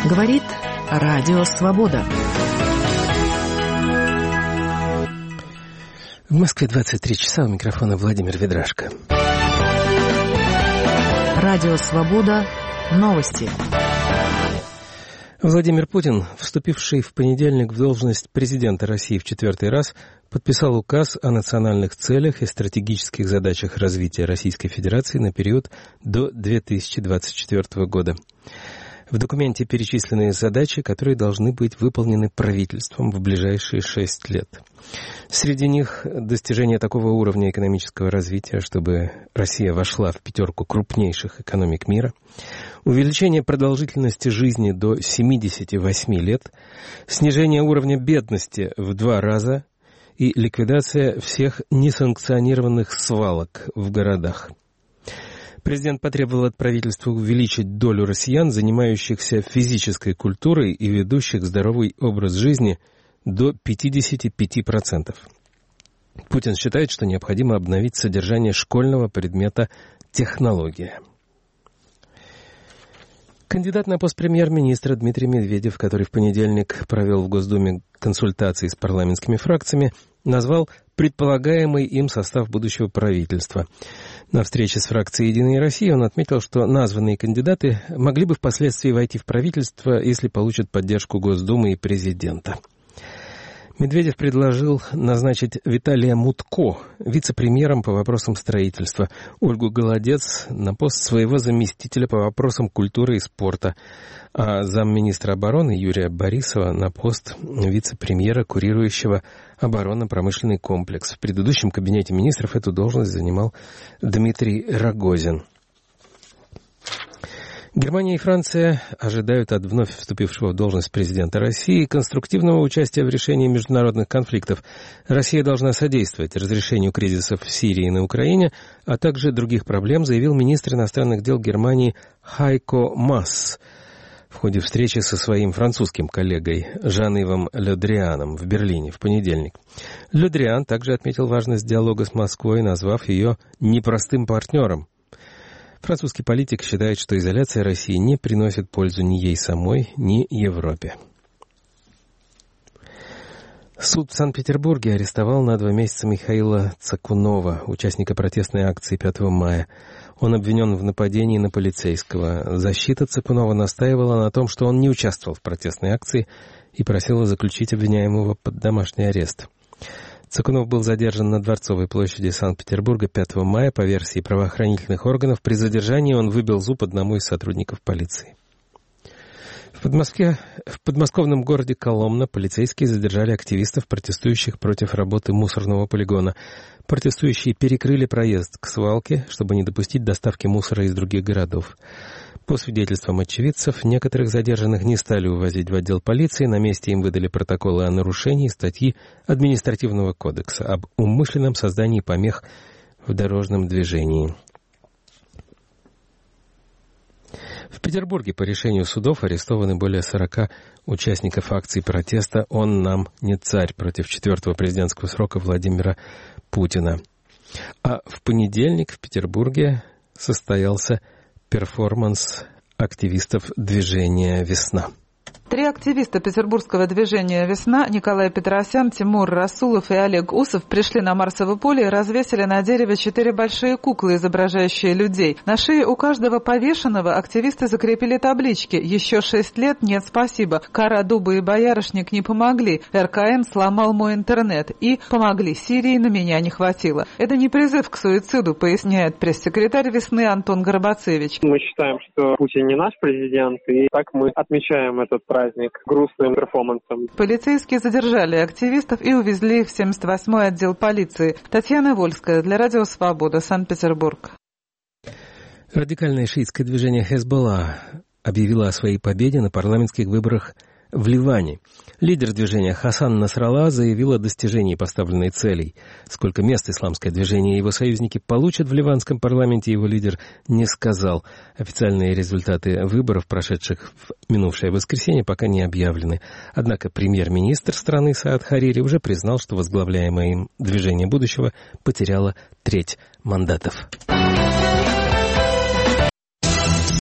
Говорит Радио Свобода. В Москве 23 часа, у микрофона Владимир Ведрашко. Радио Свобода. Новости. Владимир Путин, вступивший в понедельник в должность президента России в 4-й раз, подписал указ о национальных целях и стратегических задачах развития Российской Федерации на период до 2024 года. В документе перечислены задачи, которые должны быть выполнены правительством в ближайшие 6 лет. Среди них достижение такого уровня экономического развития, чтобы Россия вошла в 5 крупнейших экономик мира, увеличение продолжительности жизни до 78 лет, снижение уровня бедности в 2 раза и ликвидация всех несанкционированных свалок в городах. Президент потребовал от правительства увеличить долю россиян, занимающихся физической культурой и ведущих здоровый образ жизни, до 55%. Путин считает, что необходимо обновить содержание школьного предмета «Технология». Кандидат на пост премьер-министра Дмитрий Медведев, который в понедельник провел в Госдуме консультации с парламентскими фракциями, назвал предполагаемый им состав будущего правительства. На встрече с фракцией «Единая Россия» он отметил, что названные кандидаты могли бы впоследствии войти в правительство, если получат поддержку Госдумы и президента. Медведев предложил назначить Виталия Мутко вице-премьером по вопросам строительства, Ольгу Голодец на пост своего заместителя по вопросам культуры и спорта, а замминистра обороны Юрия Борисова на пост вице-премьера, курирующего оборонно-промышленный комплекс. В предыдущем кабинете министров эту должность занимал Дмитрий Рогозин. Германия и Франция ожидают от вновь вступившего в должность президента России конструктивного участия в решении международных конфликтов. Россия должна содействовать разрешению кризисов в Сирии и на Украине, а также других проблем, заявил министр иностранных дел Германии Хайко Масс в ходе встречи со своим французским коллегой Жан-Ивом Ле Дрианом в Берлине в понедельник. Ле Дриан также отметил важность диалога с Москвой, назвав ее непростым партнером. Французский политик считает, что изоляция России не приносит пользу ни ей самой, ни Европе. Суд в Санкт-Петербурге арестовал на 2 месяца Михаила Цакунова, участника протестной акции 5 мая. Он обвинен в нападении на полицейского. Защита Цакунова настаивала на том, что он не участвовал в протестной акции и просила заключить обвиняемого под домашний арест. Цакунов был задержан на Дворцовой площади Санкт-Петербурга 5 мая. По версии правоохранительных органов, при задержании он выбил зуб одному из сотрудников полиции. В подмосковном городе Коломна полицейские задержали активистов, протестующих против работы мусорного полигона. Протестующие перекрыли проезд к свалке, чтобы не допустить доставки мусора из других городов. По свидетельствам очевидцев, некоторых задержанных не стали увозить в отдел полиции, на месте им выдали протоколы о нарушении статьи Административного кодекса об умышленном создании помех в дорожном движении. В Петербурге по решению судов арестованы более 40 участников акций протеста «Он нам не царь» против 4-го президентского срока Владимира Путина. А в понедельник в Петербурге состоялся перформанс активистов движения «Весна». 3 активиста петербургского движения «Весна» Николай Петросян, Тимур Расулов и Олег Усов пришли на Марсово поле и развесили на дереве 4 большие куклы, изображающие людей. На шее у каждого повешенного активисты закрепили таблички «Еще 6 лет, нет, спасибо», «Кора дуба и боярышник не помогли», «РКН сломал мой интернет» и «Помогли Сирии, на меня не хватило». Это не призыв к суициду, поясняет пресс-секретарь «Весны» Антон Горбацевич. Мы считаем, что Путин не наш президент, и так мы отмечаем этот праздник грустным перформансом. Полицейские задержали активистов и увезли их в 78-й отдел полиции. Татьяна Вольская для Радио Свобода, Санкт-Петербург. Радикальное шиитское движение «Хезболла» объявило о своей победе на парламентских выборах в Ливане. Лидер движения Хасан Насралла заявил о достижении поставленной целей. Сколько мест исламское движение и его союзники получат в ливанском парламенте, его лидер не сказал. Официальные результаты выборов, прошедших в минувшее воскресенье, пока не объявлены. Однако премьер-министр страны Саад Харири уже признал, что возглавляемое им движение будущего потеряло 1/3 мандатов.